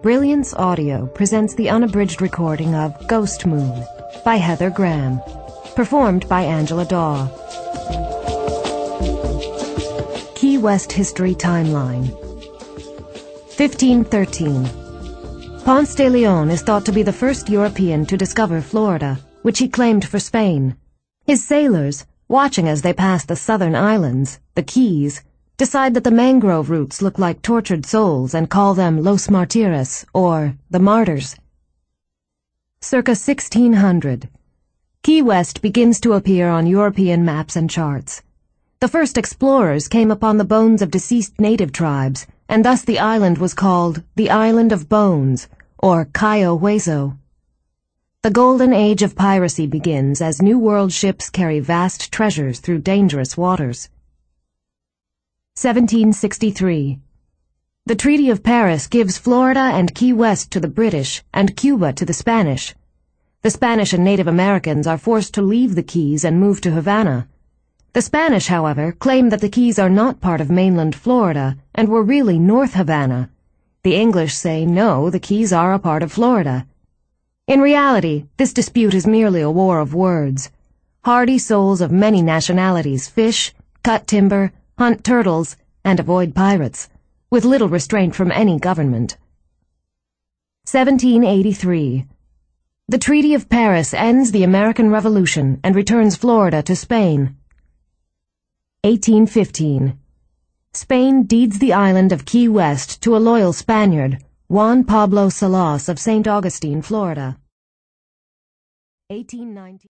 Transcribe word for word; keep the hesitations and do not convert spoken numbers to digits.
Brilliance Audio presents the unabridged recording of Ghost Moon by Heather Graham, performed by Angela Daw. Key West History Timeline. fifteen thirteen. Ponce de Leon is thought to be the first European to discover Florida, which he claimed for Spain. His sailors, watching as they pass the southern islands, the Keys, decide that the mangrove roots look like tortured souls and call them Los Martires, or the Martyrs. Circa sixteen hundred. Key West begins to appear on European maps and charts. The first explorers came upon the bones of deceased native tribes, and thus the island was called the Island of Bones, or Cayo Hueso. The golden age of piracy begins as New World ships carry vast treasures through dangerous waters. seventeen sixty-three. The Treaty of Paris gives Florida and Key West to the British and Cuba to the Spanish. The Spanish and Native Americans are forced to leave the Keys and move to Havana. The Spanish, however, claim that the Keys are not part of mainland Florida and were really North Havana. The English say no, the Keys are a part of Florida. In reality, this dispute is merely a war of words. Hardy souls of many nationalities fish, cut timber, hunt turtles, and avoid pirates, with little restraint from any government. seventeen eighty-three. The Treaty of Paris ends the American Revolution and returns Florida to Spain. eighteen fifteen. Spain deeds the island of Key West to a loyal Spaniard, Juan Pablo Salas of Saint Augustine, Florida. eighteen nineteen.